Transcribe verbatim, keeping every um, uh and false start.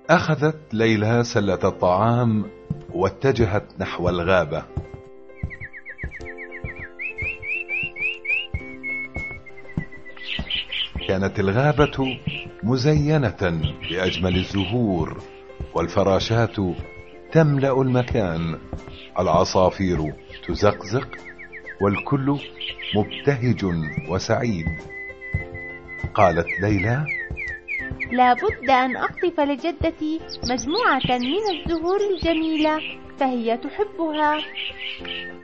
أخذت ليلى سلة الطعام واتجهت نحو الغابة. كانت الغابة مزينة بأجمل الزهور، والفراشات تملأ المكان، العصافير تزقزق، والكل مبتهج وسعيد. قالت ليلى: لا بد أن أقطف لجدتي مجموعة من الزهور الجميلة، فهي تحبها.